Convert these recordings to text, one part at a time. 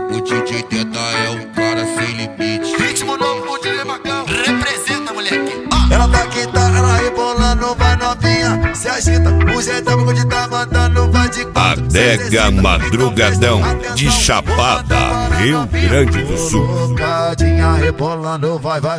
O DJ Teta é um cara sem limite. Ritmo novo com o DJ Macão. Representa, moleque. Ela tá quinta, ela rebolando, vai novinha, se agita. O jeitão que tá mandando, vai de quatro. Adega Madrugadão de Chapada, Rio Grande do Sul. Colocadinha, rebolando, vai, vai.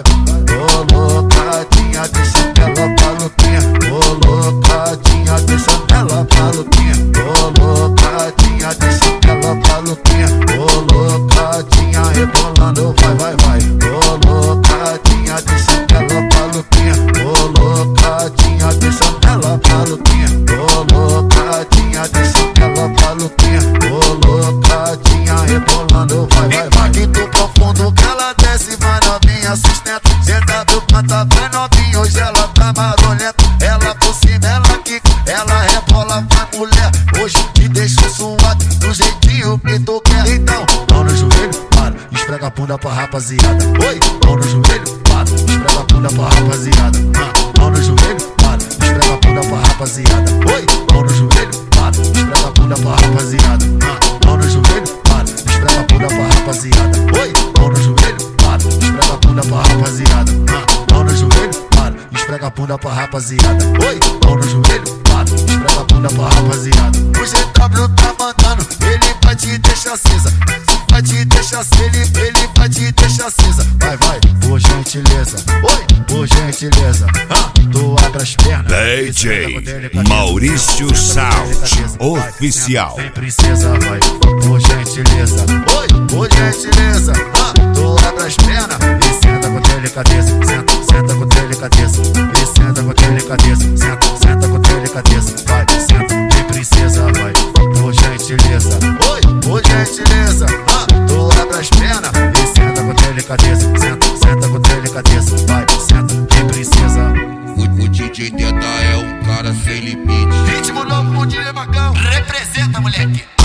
Colocadinha, deixa ela maluquinha. Colocadinha, deixa ela maluquinha. Colocadinha, deixa ela maluquinha. Colocadinha, rebolando, vai, vai, vai. Colocadinha, deixa ela maluquinha. Colocadinha, deixa ela maluquinha. Colocadinha, deixa ela maluquinha. Colocadinha, rebolando, vai, vai, vai. Impacto profundo que ela desce, vai novinha, sustenta. Senta do canta, vai novinha, hoje ela tá marolenta. Ela por cima, ela quica, ela rebola, vai mulher. Hoje te deixo suado, do jeitinho que tu quer. Então, mão no joelho, para, esfrega a bunda pra rapaziada. Oi, mão no joelho, para, esfrega a bunda pra rapaziada. Mão no joelho, para, esfrega a bunda pra rapaziada. Oi, mão no joelho, para, esfrega a bunda pra rapaziada. Mão no joelho, para, esfrega a bunda pra rapaziada. Oi, mão no joelho, para, esfrega a bunda pra rapaziada. Mão no joelho, para, esfrega a bunda pra rapaziada. Oi, mão no joelho, para, esfrega a bunda pra rapaziada. O GW tá mandando, ele vai te deixar acesa. Vai te deixar acesa, ele vai te deixar acesa. Vai, vai, por gentileza. Oi, por gentileza. Tu abre as pernas. DJ Maurício Sound Oficial. Vem princesa, vai, por gentileza. Oi, por gentileza. Tu abre as pernas e senta com delicadeza. Senta, senta com delicadeza. E senta com delicadeza. Senta, senta com delicadeza. Vai, senta, vem princesa, vai, por gentileza. Oi, por gentileza. Tu abre as pernas e senta com delicadeza. Senta, senta com delicadeza. Vai, senta, vem princesa. O DJ Teta é um cara sem limite. Ritmo novo com o DJ Macão. Representa, moleque.